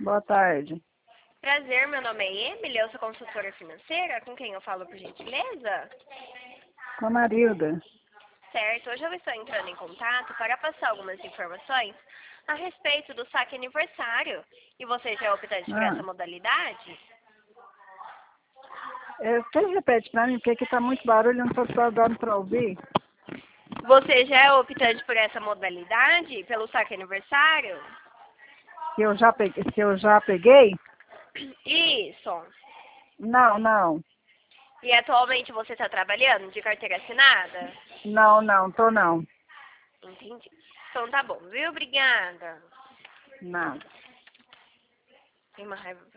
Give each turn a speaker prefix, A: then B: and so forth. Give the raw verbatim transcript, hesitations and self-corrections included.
A: Boa tarde.
B: Prazer, meu nome é Emily, eu sou consultora financeira. Com quem eu falo, por gentileza?
A: Com a Marilda.
B: Certo, hoje eu estou entrando em contato para passar algumas informações a respeito do saque aniversário. E você já é optante por
A: Ah,
B: essa modalidade?
A: é, você repete pra mim, porque aqui tá muito barulho, eu não tô só dando pra ouvir.
B: Você já é optante por essa modalidade, pelo saque aniversário?
A: Que eu já peguei, que eu já peguei?
B: Isso.
A: Não, não.
B: E atualmente você está trabalhando de carteira assinada?
A: Não, não, tô não.
B: Entendi. Então tá bom, viu? Obrigada.
A: Nada.
B: Tem uma raiva.